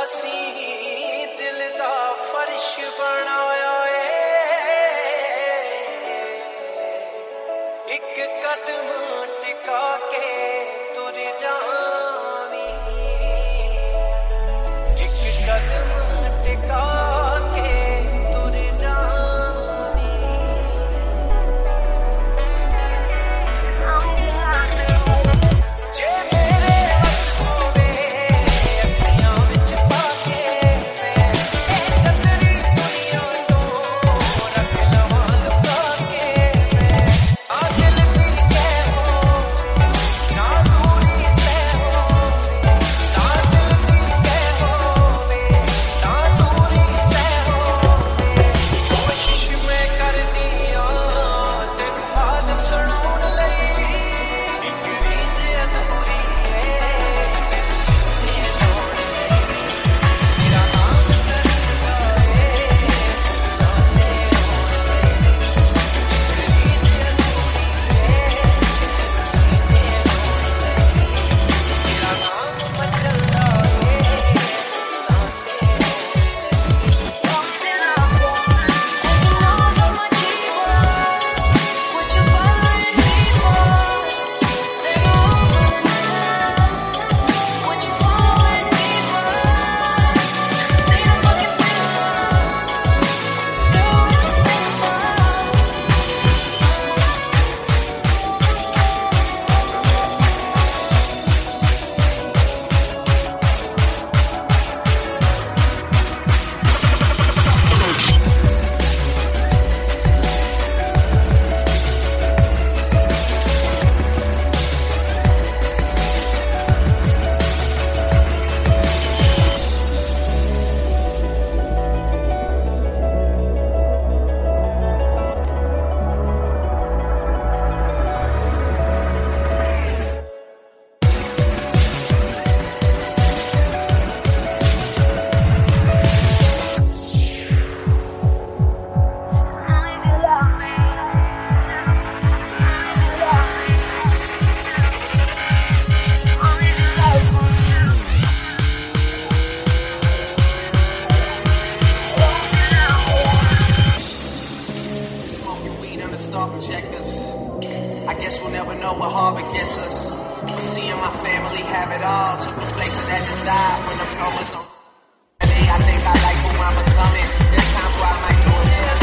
असी दिल दा फर्श बनाया एक कदम टिका के तुर जावी एक कदम टिका के तुर जावी जे मेरे हस होवे अखियां विच पाके मैं चंदरी दुनिया तो रख लवां लुका के मैं आ दिल दी कह हो ना दूरी से हो ना दिल दी कह हो ना दूरी से हो कोशिश मैं कर दिया तेन हाल सुनाउण लई एक रीज अधूरी है तेन सुने लोड़ नहीं मेरा नाम तरसदा है जाने रीज अधूरी है तेन सुने लोड़ नहीं मेरा नाम मचलदा है Smoking weed under star projectors. I guess we'll never know what Harvard gets us. But seeing my family have it all took us places that desire from the promise on. I think I like who I'm becoming. There's times where I might do it just